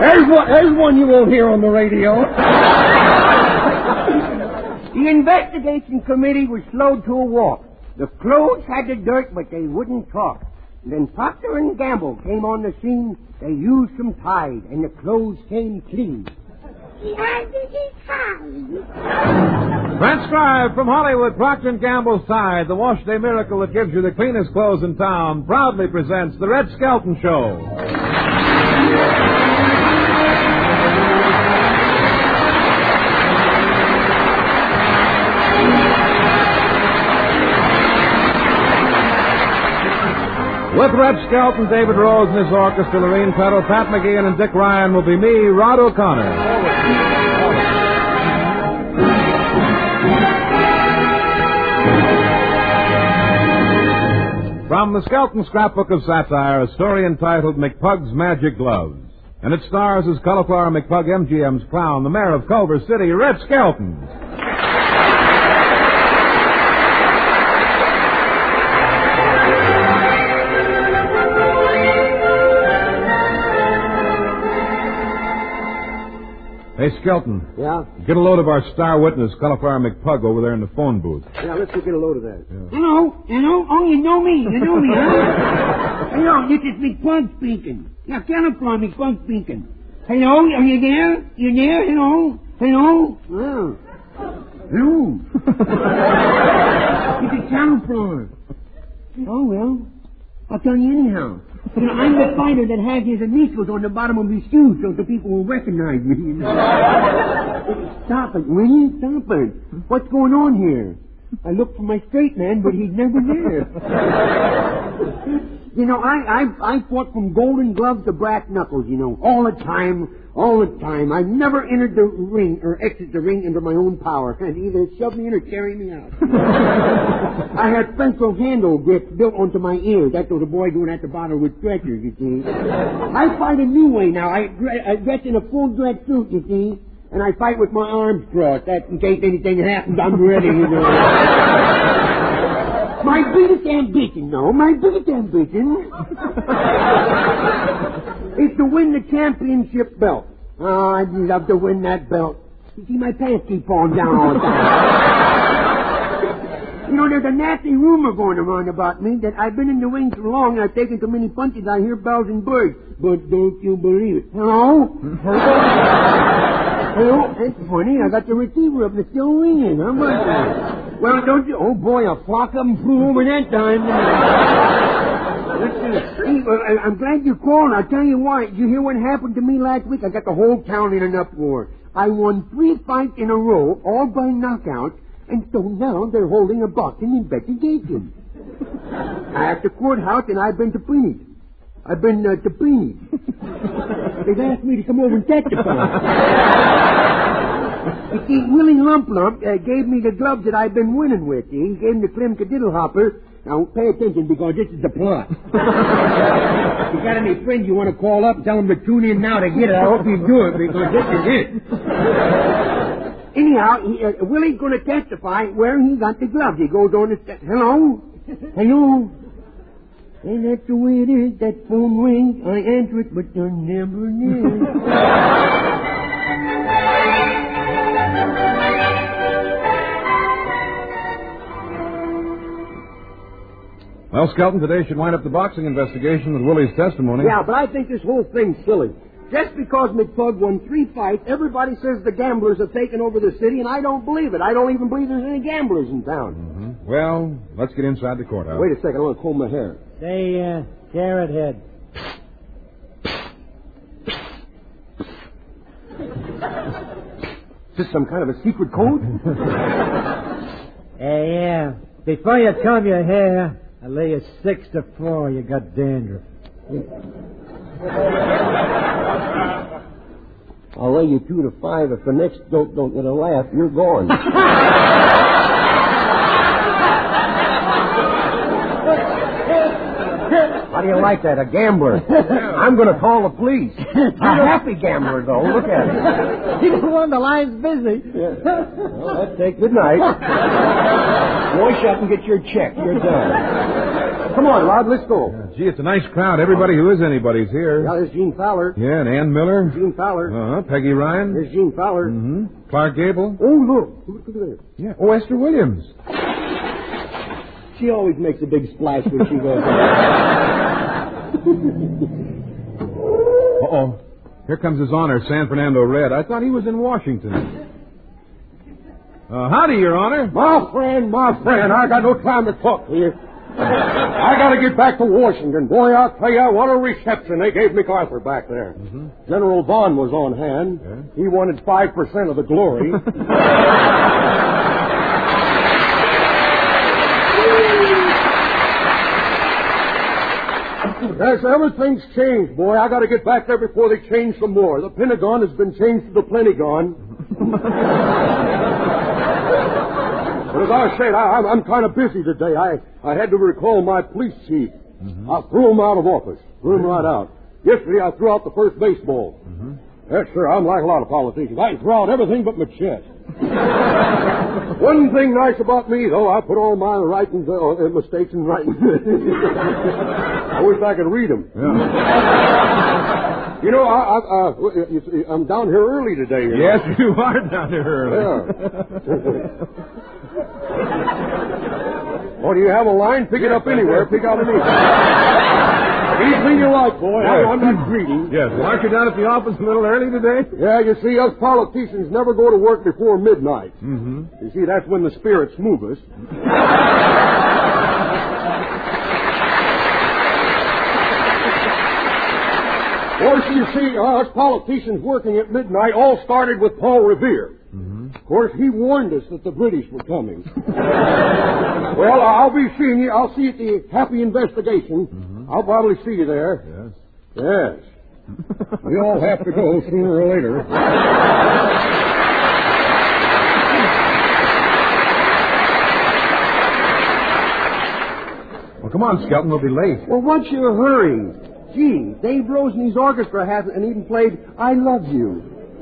There's one you won't hear on the radio. The investigation committee was slowed to a walk. The clothes had the dirt, but they wouldn't talk. Then Procter & Gamble came on the scene. They used some Tide, and the clothes came clean. Transcribed from Hollywood, Procter & Gamble's Tide, the wash day miracle that gives you the cleanest clothes in town, proudly presents The Red Skelton Show. With Red Skelton, David Rose and his orchestra, Lorene Tuttle, Pat McGeehan, and Dick Ryan will be me, Rod O'Connor. From the Skelton Scrapbook of Satire, a story entitled McPug's Magic Gloves. And it stars as Cauliflower McPug MGM's clown, the mayor of Culver City, Red Skelton. Hey, Skelton. Yeah? Get a load of our star witness, Cauliflower McPug, over there in the phone booth. Yeah, let's go get a load of that. Yeah. Hello? Oh, you know me, huh? Hello, this is McPug speaking. Yeah, Cauliflower McPug speaking. Hello, are you there? You there? Hello? Hello? Oh. Hello? This is Cauliflower. Oh, well, I'll tell you anyhow. You know, I'm the fighter that has his initials on the bottom of his shoes so the people will recognize me. You know? Stop it, will you? Stop it. What's going on here? I looked for my straight man, but he's never there. You know, I fought from golden gloves to brass knuckles, you know, all the time. I've never entered the ring or exited the ring under my own power. And either shove me in or carry me out. I had pencil handle grips built onto my ears. That's what the boy doing at the bottom with stretchers, you see. I fight a new way now. I dress in a full dress suit, you see. And I fight with my arms crossed. That's in case anything happens, I'm ready, you know. My biggest ambition is to win the championship belt. Oh, I'd love to win that belt. You see, my pants keep falling down all the time. You know, there's a nasty rumor going around about me that I've been in the ring too long and I've taken too many punches I hear bells and birds. But don't you believe it. Hello? Hello? That's funny. I got the receiver up and it's still ringing. How about that? Well, don't you... Oh, boy, a flock of them flew over that time. I'm glad you called. I'll tell you why. Did you hear what happened to me last week? I got the whole town in an uproar. I won 3 fights in a row, all by knockout, and so now they're holding a boxing investigation. I have the courthouse, and I've been to Phoenix. They've asked me to come over and testify. You see, Willie Lump gave me the gloves that I've been winning with. He gave me the Clem Cadiddlehopper. Now, pay attention, because this is the plot. If you got any friends you want to call up, tell them to tune in now to get it. I hope you do it, because this is it. Anyhow, Willie's going to testify where he got the gloves. He goes on to say, hello? Hello? And that's the way it is. That phone rings. I answer it, but you're never near. Well, Skelton, today should wind up the boxing investigation with Willie's testimony. Yeah, but I think this whole thing's silly. Just because McPug won 3 fights, everybody says the gamblers have taken over the city, and I don't believe it. I don't even believe there's any gamblers in town. Mm-hmm. Well, let's get inside the courthouse. Wait a second, I want to comb my hair. Say, Carrot Head. Is this some kind of a secret code? Yeah. Before you comb your hair, I lay you 6 to 4. You got dandruff. I'll lay you 2 to 5. If the next don't get a laugh, you're gone. How do you like that? A gambler. I'm going to call the police. A happy gambler, though. Look at him. You don't want the line's busy. Yeah. Well, that's it. Good night. Wash up and get your check. You're done. Come on, Rod, let's go. Gee, it's a nice crowd. Everybody who is anybody's here. Yeah, there's Gene Fowler. Yeah, and Ann Miller. Gene Fowler. Peggy Ryan. There's Gene Fowler. Mm-hmm. Clark Gable. Oh, look. Look at that. Yeah. Oh, Esther Williams. She always makes a big splash when she goes. Uh-oh. Here comes His Honor, San Fernando Red. I thought he was in Washington. Howdy, Your Honor. My friend, I got no time to talk to you. I got to get back to Washington. Boy, I'll tell you, what a reception they gave MacArthur back there. Mm-hmm. General Vaughn was on hand. Yeah. He wanted 5% of the glory. Yes, everything's changed, boy. I got to get back there before they change some more. The Pentagon has been changed to the Plentygon. But as I said, I'm kind of busy today. I had to recall my police chief. Mm-hmm. I threw him out of office. Threw him right out. Yesterday, I threw out the first baseball. Mm-hmm. Yes, sir, I'm like a lot of politicians. I threw out everything but my chest. One thing nice about me, though, I put all my writings, mistakes in writing. I wish I could read them. Yeah. You know, I'm down here early today. You know? Yes, you are down here early. Yeah. Oh, do you have a line? Pick it up anywhere. Pick out anything. Anything you like, boy. Yes. I'm not greedy. Yes. Well, aren't you down at the office a little early today? Yeah, you see, us politicians never go to work before midnight. Mm-hmm. You see, that's when the spirits move us. Of course, you see, us politicians working at midnight all started with Paul Revere. Mm-hmm. Of course, he warned us that the British were coming. Well, I'll be seeing you. I'll see you at the Happy Investigation. Mm-hmm. I'll probably see you there. Yes. Yes. We all have to go sooner or later. Well, come on, Skelton. We'll be late. Well, what's your hurry? Gee, Dave Roseney's orchestra hasn't and even played I Love You.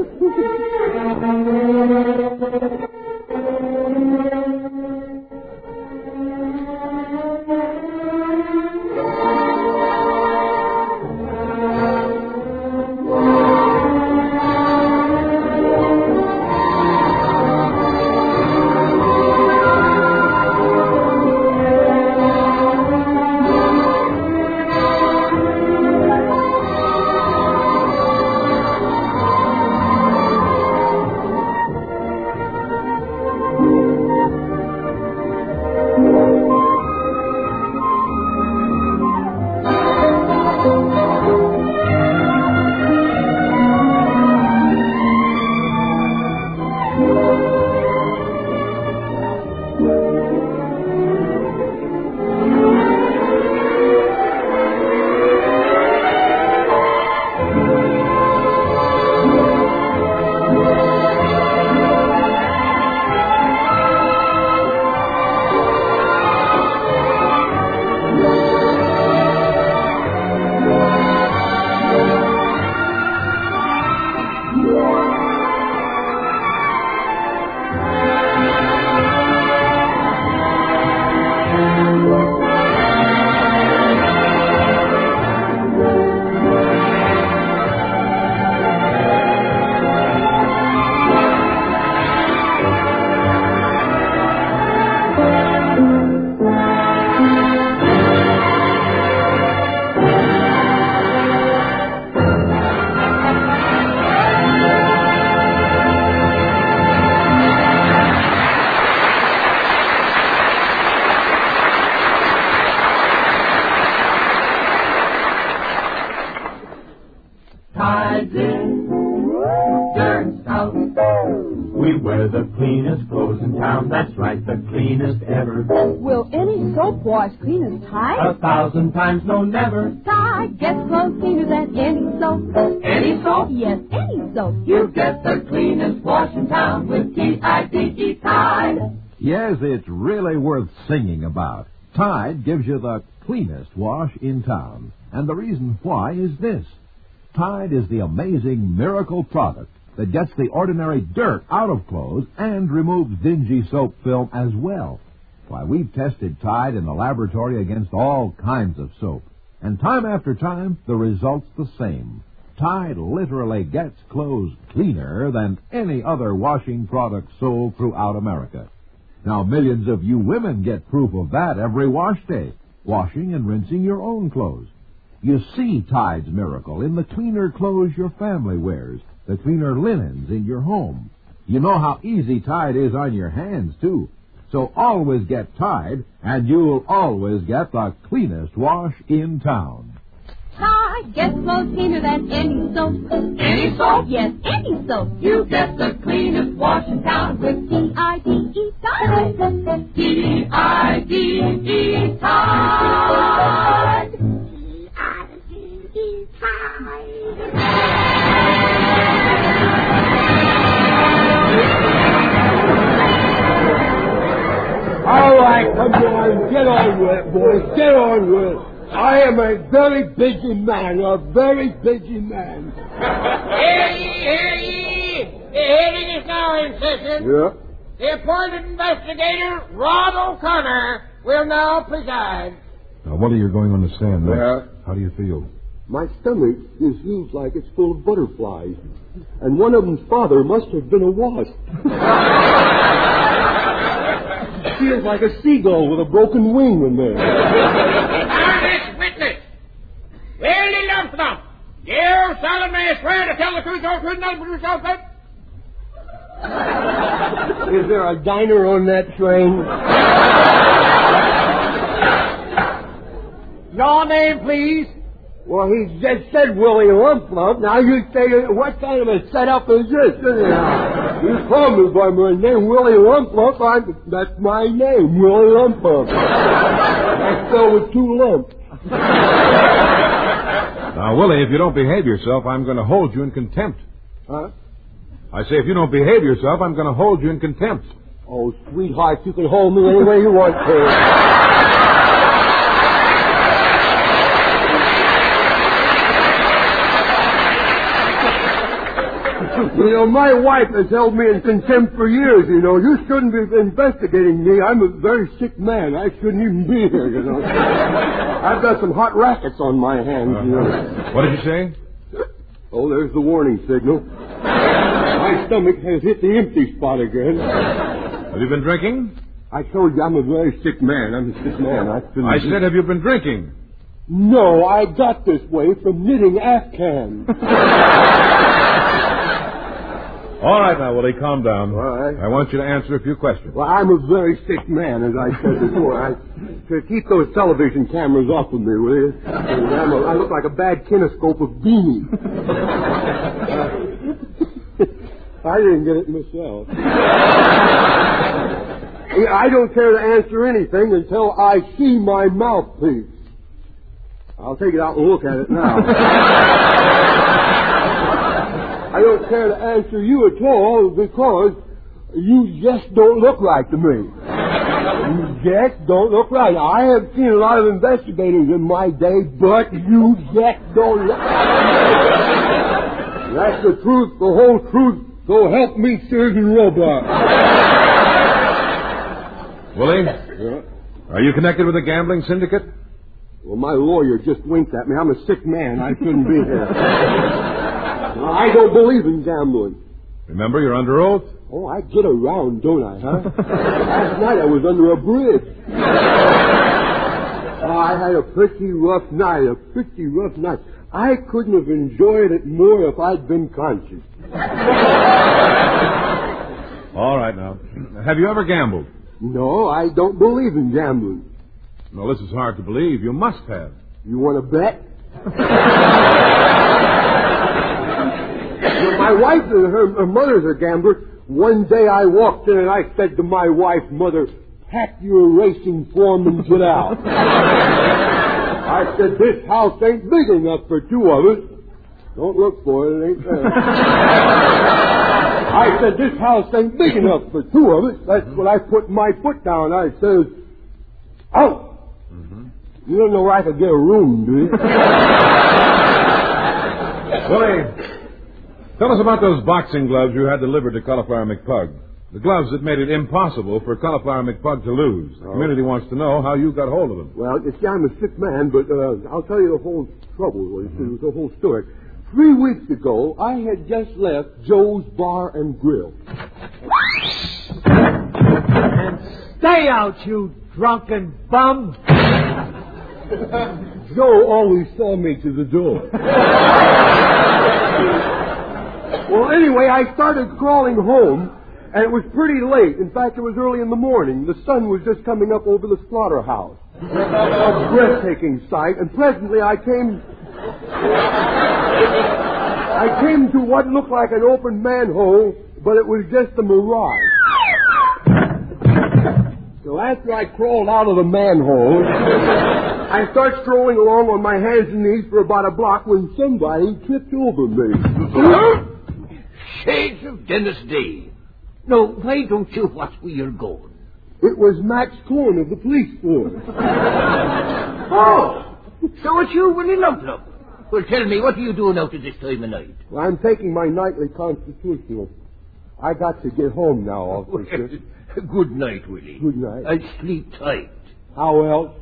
We wear the cleanest clothes in town, that's right, the cleanest ever. Will any soap wash clean as Tide? 1,000 times, no, never. Tide gets clothes cleaner than any soap. Any soap? Yes, any soap. You get the cleanest wash in town with T-I-D-E, Tide. Yes, it's really worth singing about. Tide gives you the cleanest wash in town. And the reason why is this. Tide is the amazing miracle product that gets the ordinary dirt out of clothes and removes dingy soap film as well. Why, we've tested Tide in the laboratory against all kinds of soap. And time after time, the result's the same. Tide literally gets clothes cleaner than any other washing product sold throughout America. Now, millions of you women get proof of that every wash day, washing and rinsing your own clothes. You see Tide's miracle in the cleaner clothes your family wears, the cleaner linens in your home. You know how easy Tide is on your hands, too. So always get Tide, and you'll always get the cleanest wash in town. Tide gets clothes cleaner than any soap. Any soap? Yes, any soap. You get the cleanest wash in town with T-I-D-E, Tide. T-I-D-E, Tide. T-I-D-E, Tide. All right, come on, get on with it, boys, get on with it. I am a very busy man, a very busy man. Hear ye! The hearing is now in session. Yeah? The appointed investigator, Rod O'Connor, will now preside. Now, what are you going on the stand next? Yeah. How do you feel? My stomach feels like it's full of butterflies, and one of them's father must have been a wasp. It feels like a seagull with a broken wing in there. Now, this witness, Willie Lumpstump, do you solemnly swear to tell the truth, whole truth, nothing but yourself, sir? Is there a diner on that train? Your name, please. Well, he just said Willie Lumplump. Now you say, what kind of a setup is this? You call me by my name, Willie Lumplump. That's my name, Willie Lumplump. I spell with two lumps. Now, Willie, if you don't behave yourself, I'm going to hold you in contempt. Huh? I say, if you don't behave yourself, I'm going to hold you in contempt. Oh, sweetheart, you can hold me any way you want to. You know, my wife has held me in contempt for years, you know. You shouldn't be investigating me. I'm a very sick man. I shouldn't even be here, you know. I've got some hot rackets on my hands, you know. What did you say? Oh, there's the warning signal. My stomach has hit the empty spot again. Have you been drinking? I told you I'm a very sick man. I'm a sick man. I said, have you been drinking? No, I got this way from knitting Afghans. All right now, Willie, calm down. All right. I want you to answer a few questions. Well, I'm a very sick man, as I said before. To keep those television cameras off of me, will you? I look like a bad kinescope of beanie. I didn't get it myself. I don't care to answer anything until I see my mouthpiece. I'll take it out and look at it now. I don't care to answer you at all because you just don't look right to me. You just don't look right. I have seen a lot of investigators in my day, but you just don't look right. That's the truth, the whole truth. So help me, Surgeon Robot. Willie? Yeah? Are you connected with a gambling syndicate? Well, my lawyer just winked at me. I'm a sick man. I shouldn't be here. I don't believe in gambling. Remember, you're under oath. Oh, I get around, don't I, huh? Last night I was under a bridge. Oh, I had a pretty rough night, I couldn't have enjoyed it more if I'd been conscious. All right, now. Have you ever gambled? No, I don't believe in gambling. Well, this is hard to believe. You must have. You want to bet? Well, my wife and her mother's a gambler. One day I walked in and I said to my wife, Mother, pack your racing form and get out. I said, this house ain't big enough for two of us. Don't look for it, it ain't there. I said, this house ain't big enough for two of us. That's when I put my foot down. I says, out. You don't know where I could get a room, do you? Willie, tell us about those boxing gloves you had delivered to Cauliflower McPug. The gloves that made it impossible for Cauliflower McPug to lose. The community wants to know how you got hold of them. Well, you see, I'm a sick man, but I'll tell you the whole trouble, the whole story. 3 weeks ago, I had just left Joe's Bar and Grill. And stay out, you drunken bum! Joe always saw me to the door. Well, anyway, I started crawling home, and it was pretty late. In fact, it was early in the morning. The sun was just coming up over the slaughterhouse. A breathtaking sight, and presently I came to what looked like an open manhole, but it was just a mirage. So after I crawled out of the manhole, I started strolling along on my hands and knees for about a block when somebody tripped over me. Shades of Dennis Day. No, why don't you watch where you're going? It was Max Corn of the police force. Oh, so it's you, Willie Lump Lump. Well, tell me, what are you doing out at this time of night? Well, I'm taking my nightly constitutional. I got to get home now, officer. Good night, Willie. Good night. I'll sleep tight. How else?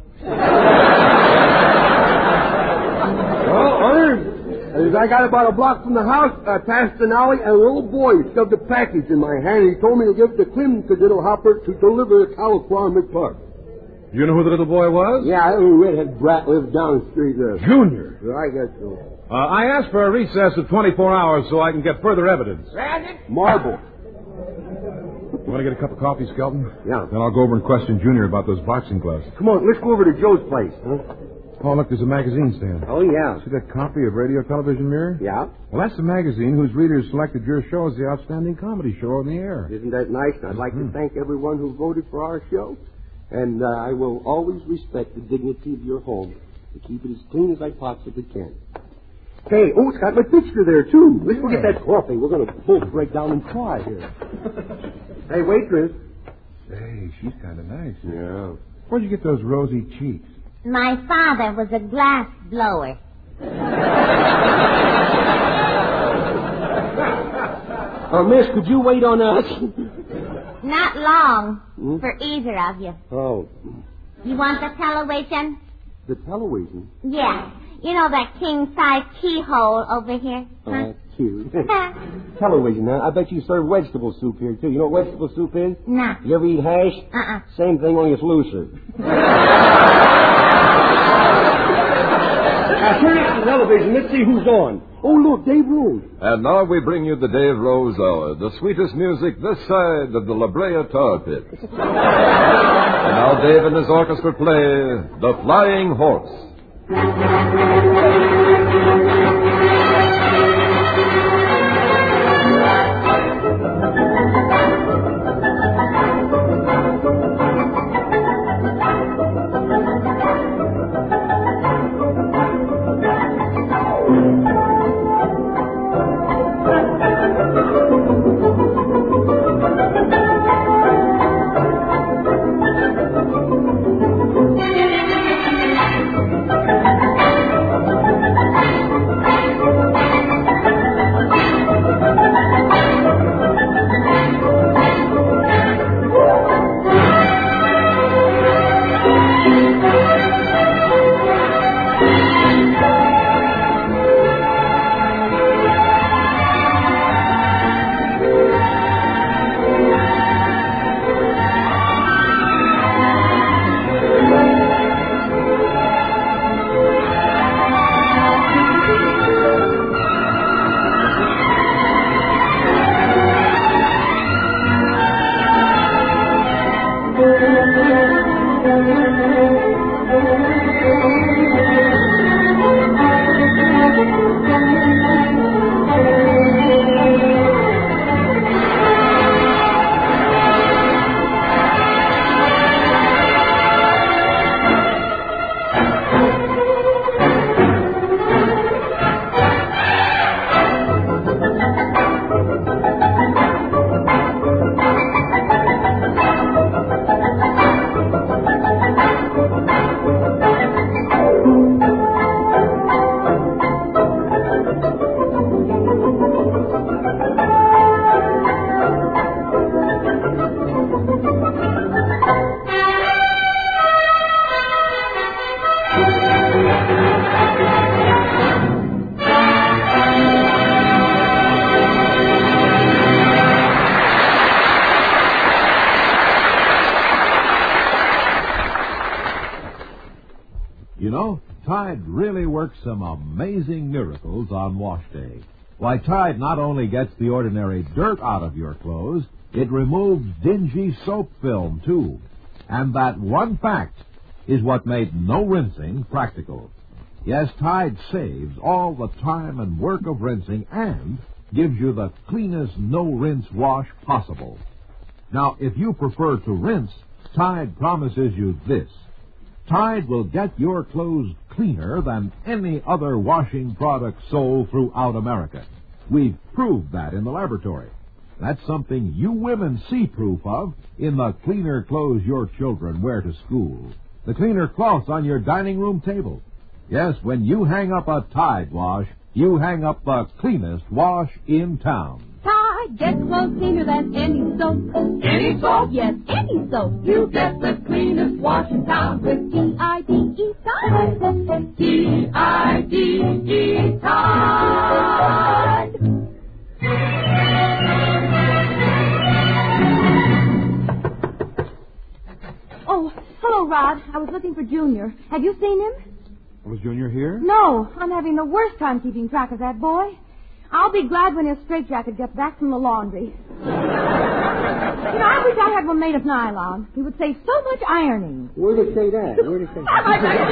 Well, as I got about a block from the house, I passed an alley, and a little boy shoved a package in my hand, and he told me to give it to Clem Cadittle Hopper to deliver to Cauliflower McPug. You know who the little boy was? Yeah, that little redhead brat lives down the street there. Junior. I guess so. I asked for a recess of 24 hours so I can get further evidence. Marble. You want to get a cup of coffee, Skelton? Yeah. Then I'll go over and question Junior about those boxing gloves. Come on, let's go over to Joe's place, huh? Oh, look, there's a magazine stand. Oh, yeah. See that copy of Radio Television Mirror? Yeah? Well, that's the magazine whose readers selected your show as the outstanding comedy show on the air. Isn't that nice? And I'd like to thank everyone who voted for our show. And I will always respect the dignity of your home to keep it as clean as I possibly can. Hey, it's got my picture there, too. Let's go get that coffee. We're going to both break down and cry here. Hey, waitress. Hey, she's kind of nice. Yeah. Where'd you get those rosy cheeks? My father was a glass blower. Miss, could you wait on us? Not long for either of you. Oh. You want the television? The television? Yeah. You know that king-size keyhole over here? Huh? Cute. Television, huh? I bet you serve vegetable soup here, too. You know what vegetable soup is? No. You ever eat hash? Same thing, only it's looser. Now, turn off the television. Let's see who's on. Oh, look, Dave Rose. And now we bring you the Dave Rose Hour, the sweetest music this side of the La Brea Tar Pit. And now Dave and his orchestra play The Flying Horse. Tide really works some amazing miracles on wash day. Why, Tide not only gets the ordinary dirt out of your clothes, it removes dingy soap film, too. And that one fact is what made no rinsing practical. Yes, Tide saves all the time and work of rinsing and gives you the cleanest no-rinse wash possible. Now, if you prefer to rinse, Tide promises you this. Tide will get your clothes cleaner than any other washing product sold throughout America. We've proved that in the laboratory. That's something you women see proof of in the cleaner clothes your children wear to school, the cleaner cloths on your dining room table. Yes, when you hang up a Tide wash, you hang up the cleanest wash in town. Tide gets clothes cleaner than any soap. Any soap? Yes, any soap. You get the cleanest wash in town with T-I-D-E, Tide. T-I-D-E, Tide. Oh, hello, Rod. I was looking for Junior. Have you seen him? Was Junior here? No, I'm having the worst time keeping track of that boy. I'll be glad when his straitjacket gets back from the laundry. I wish I had one made of nylon. He would save so much ironing. Where'd it say that? Where'd it say that?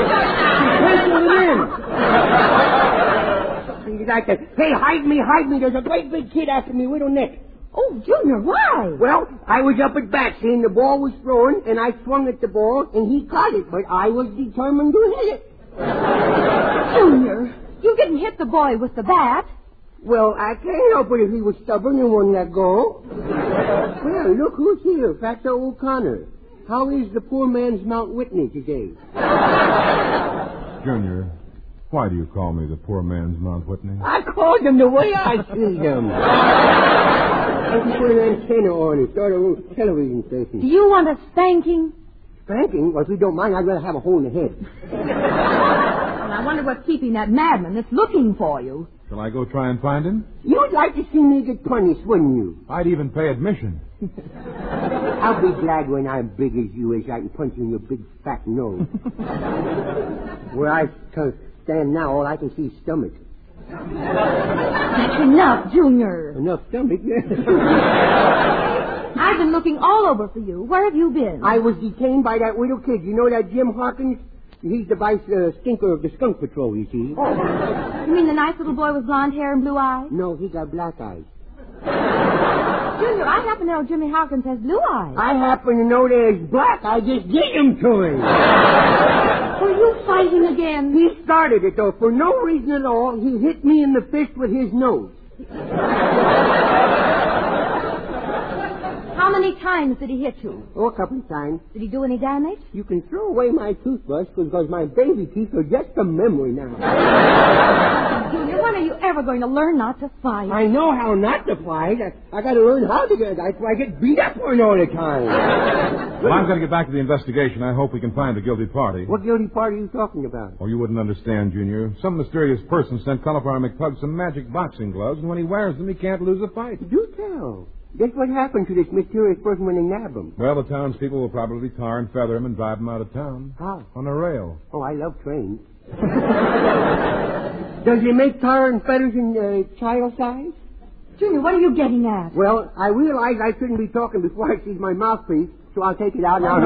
He's like, hey, hide me. There's a great big kid after me with a neck. Oh, Junior, why? Well, I was up at bat seeing the ball was thrown, and I swung at the ball, and he caught it, but I was determined to hit it. Junior, you didn't hit the boy with the bat. Well, I can't help it if he was stubborn and wouldn't let go. Well, look who's here, Factor O'Connor. How is the poor man's Mount Whitney today? Junior, why do you call me the poor man's Mount Whitney? I called him the way I see him. I can put an antenna on it, start a little television station. Do you want a spanking? Spanking? Well, if you don't mind, I'd rather have a hole in the head. And I wonder what's keeping that madman that's looking for you. Shall I go try and find him? You'd like to see me get punished, wouldn't you? I'd even pay admission. I'll be glad when I'm big as you is I can punch you in your big fat nose. Where I stand now, all I can see is stomach. That's enough, Junior. Enough stomach, yes. I've been looking all over for you. Where have you been? I was detained by that little kid. You know that Jim Hawkins? He's the vice stinker of the skunk patrol, you see. Oh. You mean the nice little boy with blonde hair and blue eyes? No, he got black eyes. Junior, I happen to know Jimmy Hawkins has blue eyes. I happen to know there's black. I just get him to him. Were you fighting again? He started it, though. For no reason at all, he hit me in the fist with his nose. How many times did he hit you? Oh, a couple of times. Did he do any damage? You can throw away my toothbrush because my baby teeth are just a memory now. Junior, when are you ever going to learn not to fight? I know how not to fight. I got to learn how to get. That's why I get beat up for it all the time. Well, I'm going to get back to the investigation. I hope we can find the guilty party. What guilty party are you talking about? Oh, you wouldn't understand, Junior. Some mysterious person sent Cauliflower McPug some magic boxing gloves, and when he wears them, he can't lose a fight. Do tell. Guess what happened to this mysterious person when they nab him? Well, the townspeople will probably tar and feather him and drive him out of town. How? On a rail. Oh, I love trains. Does he make tar and feathers in child size? Junior, what are you getting at? Well, I realized I shouldn't be talking before I see my mouthpiece, so I'll take it out now.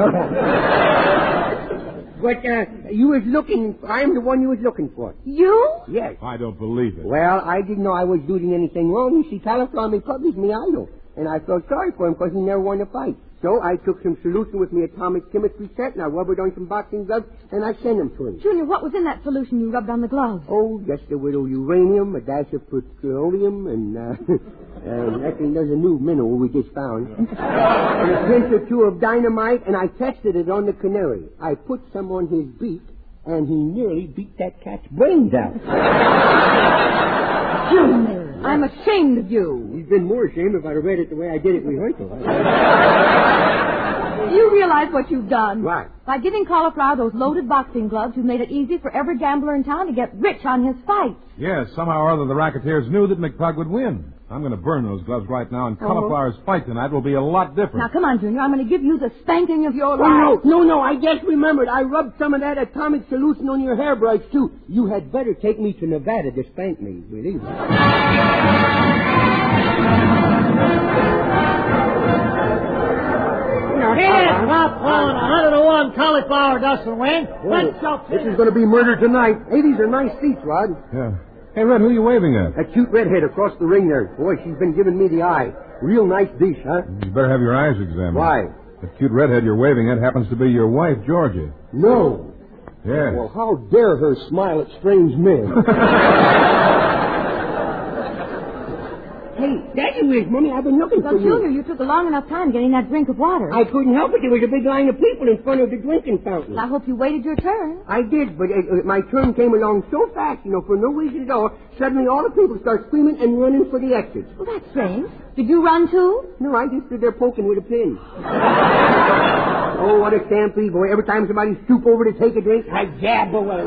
But you was looking, I'm the one you was looking for. You? Yes. I don't believe it. Well, I didn't know I was doing anything wrong. You see, Cauliflower McPug is me idol. And I felt sorry for him because he never won a fight. So I took some solution with my atomic chemistry set, and I rubbed it on some boxing gloves, and I sent them to him. Junior, what was in that solution you rubbed on the gloves? Oh, just a little uranium, a dash of petroleum, and actually there's a new mineral we just found. And a pinch or two of dynamite, and I tested it on the canary. I put some on his beak, and he nearly beat that cat's brains out. Junior, I'm ashamed of you. He's been more ashamed if I'd have read it the way I did at rehearsal. Do you realize what you've done? Right. By giving Cauliflower those loaded boxing gloves, you've made it easy for every gambler in town to get rich on his fight. Yes, somehow or other the racketeers knew that McPug would win. I'm going to burn those gloves right now, and Cauliflower's fight tonight will be a lot different. Now, come on, Junior. I'm going to give you the spanking of your life. Oh, no, I just remembered. I rubbed some of that atomic solution on your hairbrush, too. You had better take me to Nevada to spank me, believe me. Here, top on 101 Cauliflower doesn't win. This is going to be murder tonight. Hey, these are nice seats, Rod. Yeah. Hey, Red, who are you waving at? That cute redhead across the ring there. Boy, she's been giving me the eye. Real nice dish, huh? You better have your eyes examined. Why? That cute redhead you're waving at happens to be your wife, Georgia. No. Yes. Well, how dare her smile at strange men? Hey, there you is, Mummy. I've been looking for you. Junior, you took a long enough time getting that drink of water. I couldn't help it. There was a big line of people in front of the drinking fountain. I hope you waited your turn. I did, but my turn came along so fast, for no reason at all. Suddenly all the people start screaming and running for the exits. Well, that's strange. Did you run too? No, I just stood there poking with a pin. Oh, what a stampede, boy. Every time somebody stooped over to take a drink, I jab away.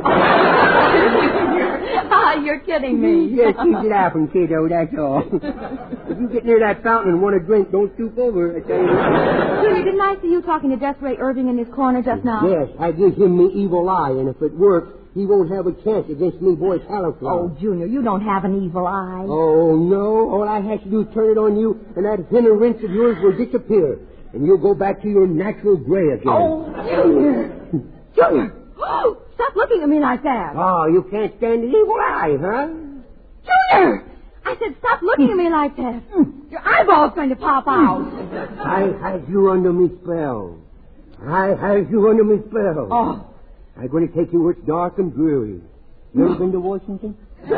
You're kidding me. Yes, keep it laughing, kiddo, that's all. If you get near that fountain and want a drink, don't stoop over, I tell you. Junior, didn't I see you talking to Desiree Irving in his corner just now? Yes, I give him the evil eye, and if it works, he won't have a chance against me, boy, Cauliflower. Oh, Junior, you don't have an evil eye. Oh, no. All I have to do is turn it on you, and that thinner rinse of yours will disappear, and you'll go back to your natural gray again. Oh, Junior! Junior! Oh, stop looking at me like that. Oh, you can't stand the evil eye, huh? Junior! I said stop looking at me like that. Your eyeball's going to pop out. I had you under me spell. I had you under me spell. Oh. I'm going to take you where it's dark and dreary. You ever been to Washington?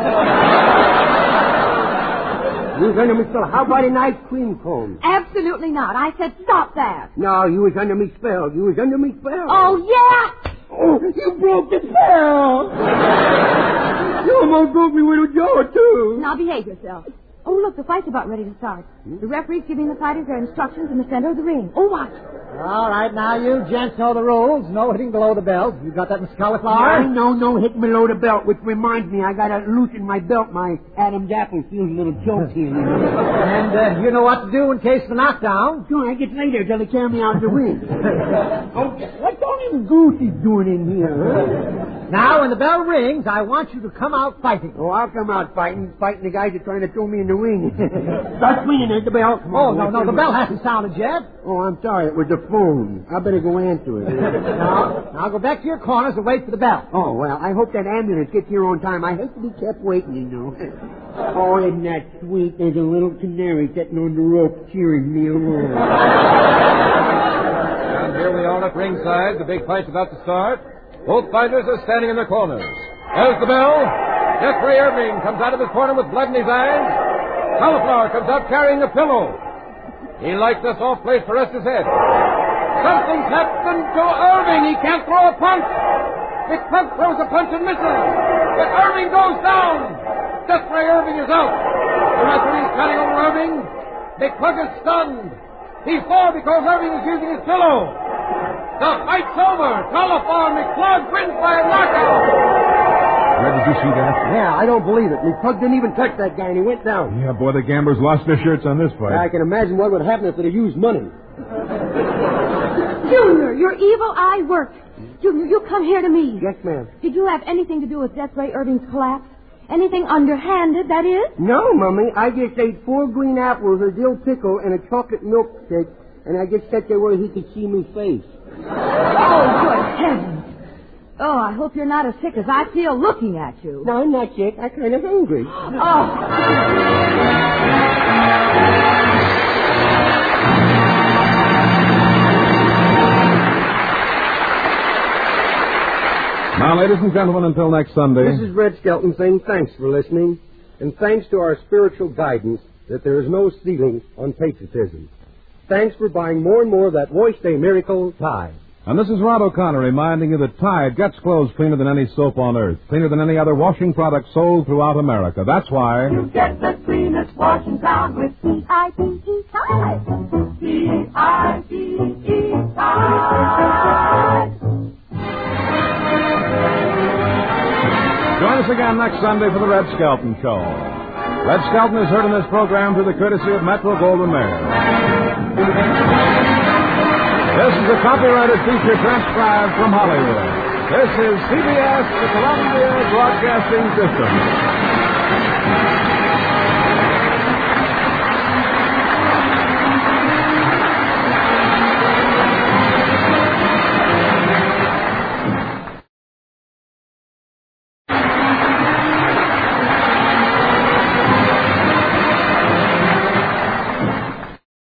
You was under me spell. How about a nice cream cone? Absolutely not. I said stop that. No, you was under me spell. You was under me spell. Oh, yeah? Oh, you broke the spell. You almost broke me with a jaw, too. Now behave yourself. Oh, look, the fight's about ready to start. The referee's giving the fighters their instructions in the center of the ring. Oh, watch. All right, now you gents know the rules. No hitting below the belt. You got that, Miss Cauliflower? No hitting below the belt, which reminds me, I got to loosen my belt. My Adam's apple feels a little choked here. And you know what to do in case of a knockdown. Sure, I get later till they carry me out of the ring. Oh, what's all them goosies doing in here, huh? Now, when the bell rings, I want you to come out fighting. Oh, I'll come out fighting the guys that are trying to throw me in the ring. Start swinging at the bell. Oh, no, the bell hasn't sounded yet. Oh, I'm sorry, it was the phone. I better go answer it. Now go back to your corners and wait for the bell. Oh, well, I hope that ambulance gets here on time. I hate to be kept waiting, Oh, isn't that sweet? There's a little canary sitting on the rope cheering me along. And here we are at ringside. The big fight's about to start. Both fighters are standing in their corners. There's the bell. Jeffrey Irving comes out of his corner with blood in his eyes. Cauliflower comes out carrying a pillow. He likes this off place to rest his head. Something's happened to Irving. He can't throw a punch. McPug throws a punch and misses. But Irving goes down. Jeffrey Irving is out. The referee's standing over Irving. McPug is stunned. He fell because Irving is using his pillow. The fight's over. Cauliflower McPug wins by a knockout. Red, did you see that? Yeah, I don't believe it. McPug didn't even touch that guy, and he went down. Yeah, boy, the gamblers lost their shirts on this fight. I can imagine what would happen if they'd used money. Junior, your evil eye worked. Junior, you come here to me. Yes, ma'am. Did you have anything to do with Desiree Irving's collapse? Anything underhanded, that is? No, Mummy. I just ate 4 green apples, a dill pickle, and a chocolate milkshake, and I just sat there where he could see me face. Oh, good heavens. Oh, I hope you're not as sick as I feel looking at you. No, I'm not sick. I'm kind of hungry. Oh. Now, ladies and gentlemen, until next Sunday. This is Red Skelton saying thanks for listening, and thanks to our spiritual guidance that there is no ceiling on patriotism. Thanks for buying more and more of that Wash Day Miracle Tide. And this is Rod O'Connor reminding you that Tide gets clothes cleaner than any soap on earth, cleaner than any other washing product sold throughout America. That's why... You get the cleanest washing sound with T-I-D-E, Tide. T-I-D-E, Tide. Join us again next Sunday for the Red Skelton Show. Red Skelton is heard in this program through the courtesy of Metro Goldwyn Mayer. This is a copyrighted feature transcribed from Hollywood. This is CBS, the Columbia Broadcasting System.